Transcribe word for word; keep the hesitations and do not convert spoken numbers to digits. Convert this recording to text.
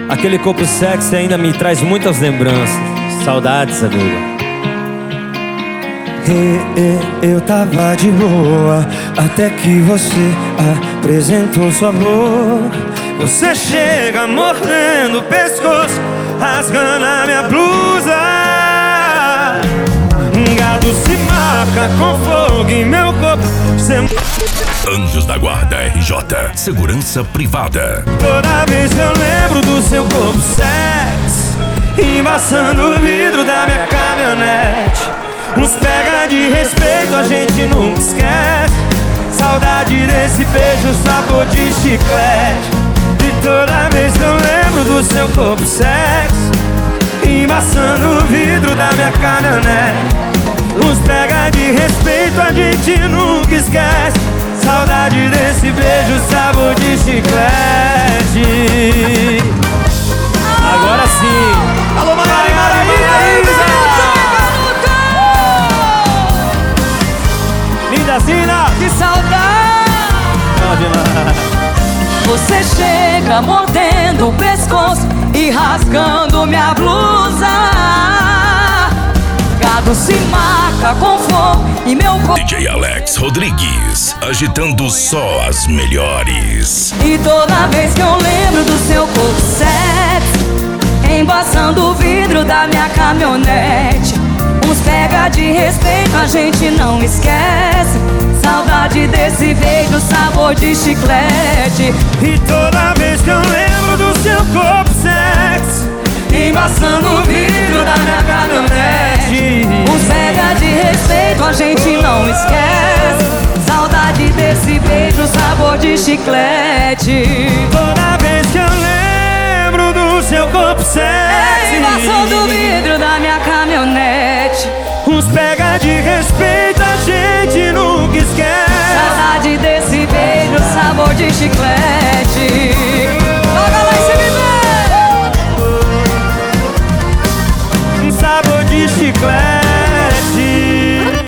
Aquele corpo sexy ainda me traz muitas lembranças. Saudades, amigo. Eu tava de boa até que você apresentou sua boca. Você chega mordendo o pescoço, rasgando a minha blusa. Gado se marca com fogo em meu corpo. Você... Anjos da Guarda R J, segurança privada. Toda vez eu lembro do seu corpo sexy, embaçando o vidro da minha caminhonete. Nos pega de respeito, a gente nunca esquece. Saudade desse beijo, sabor de chiclete. E toda vez que eu lembro do seu corpo sexy, embaçando o vidro da minha caminhonete. Nos pega de respeito, a gente nunca esquece. Saudade desse beijo, sabor de chiclete. Agora sim. Alô, Maraí, Maraí, Linda Zina. Que saudade! Você chega mordendo o pescoço e rasgando minha blusa. Gado se marca com fogo e meu corpo. D J Alex Rodrigues, agitando só as melhores. E toda vez que eu lembro do seu corpo sexy, embaçando o vidro da minha caminhonete. Uns pega de respeito, a gente não esquece. Saudade desse beijo, sabor de chiclete. E toda vez que eu lembro do seu corpo sexy, embaçando o vidro da minha caminhonete. Uns pega de respeito, a gente não esquece. Saudade desse beijo, sabor de chiclete. Toda vez que eu lembro do seu corpo sexy, embaçando o vidro da minha caminhonete. Uns pega de respeito, a gente nunca esquece. Saudade desse beijo, sabor de chiclete. Toca lá em cima, sabor de chiclete.